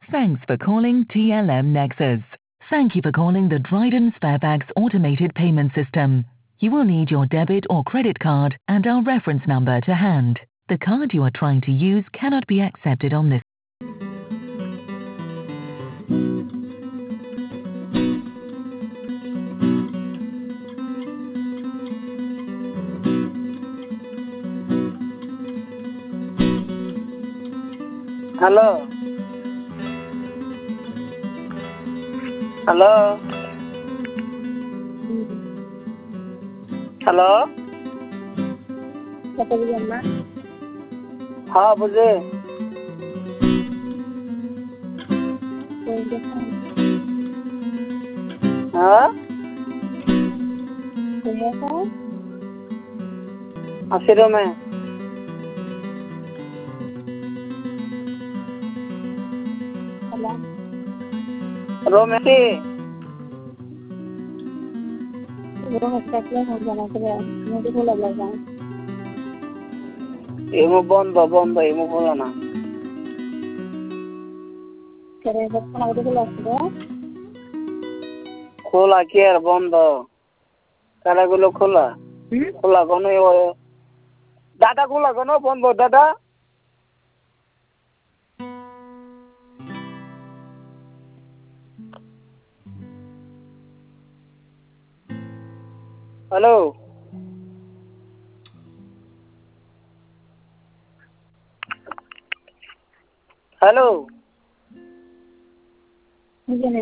Thanks for calling TLM Nexus. Thank you for calling the Dryden Sparebags automated payment system. You will need your debit or credit card and our reference number to hand. The card you are trying to use cannot be accepted on this. Hello. Hello. Hello. हाँ बुझे हाँ 80 में रो में थी ammo बंद ammo खोला ना खोला क्या बंद काला गुलो खोला खोला कौन है वो दादा खोला कौन बंद दादा हेलो हेलो